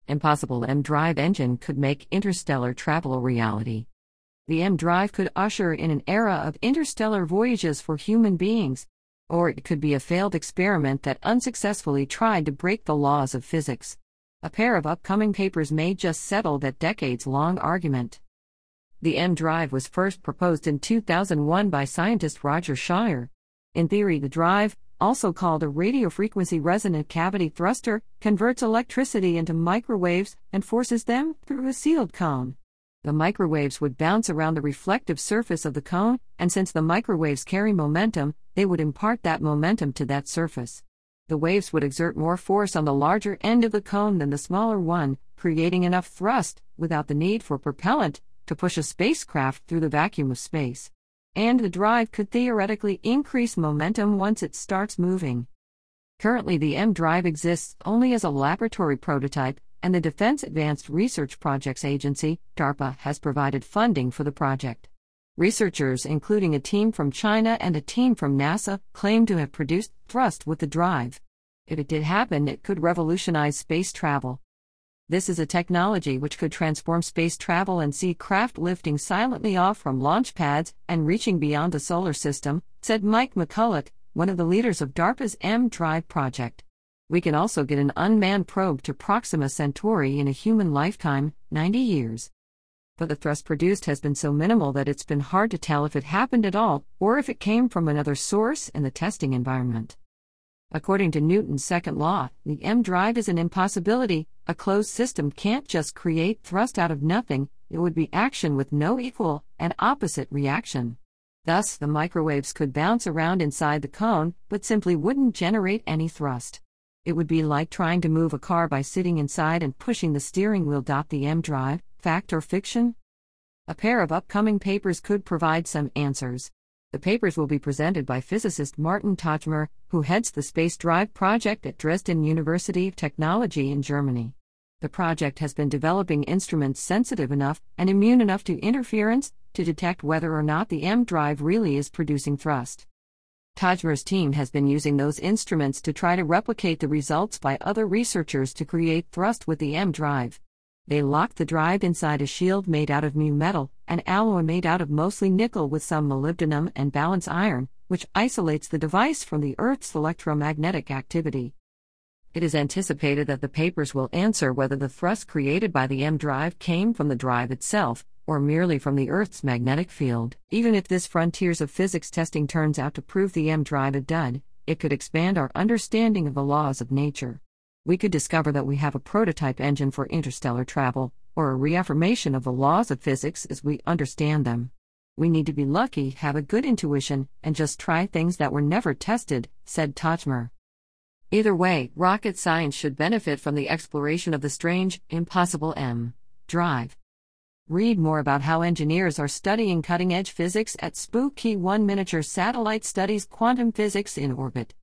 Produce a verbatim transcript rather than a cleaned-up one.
Impossible M Drive engine could make interstellar travel a reality. The M Drive could usher in an era of interstellar voyages for human beings, or it could be a failed experiment that unsuccessfully tried to break the laws of physics. A pair of upcoming papers may just settle that decades-long argument. The M Drive was first proposed in two thousand one by scientist Roger Shire. In theory, the drive, also called a radiofrequency resonant cavity thruster, converts electricity into microwaves and forces them through a sealed cone. The microwaves would bounce around the reflective surface of the cone, and since the microwaves carry momentum, they would impart that momentum to that surface. The waves would exert more force on the larger end of the cone than the smaller one, creating enough thrust, without the need for propellant, to push a spacecraft through the vacuum of space. And the drive could theoretically increase momentum once it starts moving. Currently, the M Drive exists only as a laboratory prototype, and the Defense Advanced Research Projects Agency, DARPA, has provided funding for the project. Researchers, including a team from China and a team from NASA, claim to have produced thrust with the drive. If it did happen, it could revolutionize space travel. This is a technology which could transform space travel and see craft lifting silently off from launch pads and reaching beyond the solar system, said Mike McCulloch, one of the leaders of DARPA's M Drive project. We can also get an unmanned probe to Proxima Centauri in a human lifetime, ninety years. But the thrust produced has been so minimal that it's been hard to tell if it happened at all, or if it came from another source in the testing environment. According to Newton's second law, the M Drive is an impossibility. A closed system can't just create thrust out of nothing, it would be action with no equal and opposite reaction. Thus, the microwaves could bounce around inside the cone, but simply wouldn't generate any thrust. It would be like trying to move a car by sitting inside and pushing the steering wheel. The M Drive, fact or fiction? A pair of upcoming papers could provide some answers. The papers will be presented by physicist Martin Tajmer, who heads the Space Drive project at Dresden University of Technology in Germany. The project has been developing instruments sensitive enough and immune enough to interference to detect whether or not the M Drive really is producing thrust. Tajmer's team has been using those instruments to try to replicate the results by other researchers to create thrust with the M Drive. They locked the drive inside a shield made out of mu metal, an alloy made out of mostly nickel with some molybdenum and valence iron, which isolates the device from the Earth's electromagnetic activity. It is anticipated that the papers will answer whether the thrust created by the M Drive came from the drive itself, or merely from the Earth's magnetic field. Even if this frontiers of physics testing turns out to prove the M Drive a dud, it could expand our understanding of the laws of nature. We could discover that we have a prototype engine for interstellar travel, or a reaffirmation of the laws of physics as we understand them. We need to be lucky, have a good intuition, and just try things that were never tested, said Tajmer. Either way, rocket science should benefit from the exploration of the strange, impossible M Drive. Read more about how engineers are studying cutting-edge physics at Spooky one Miniature Satellite Studies Quantum Physics in Orbit.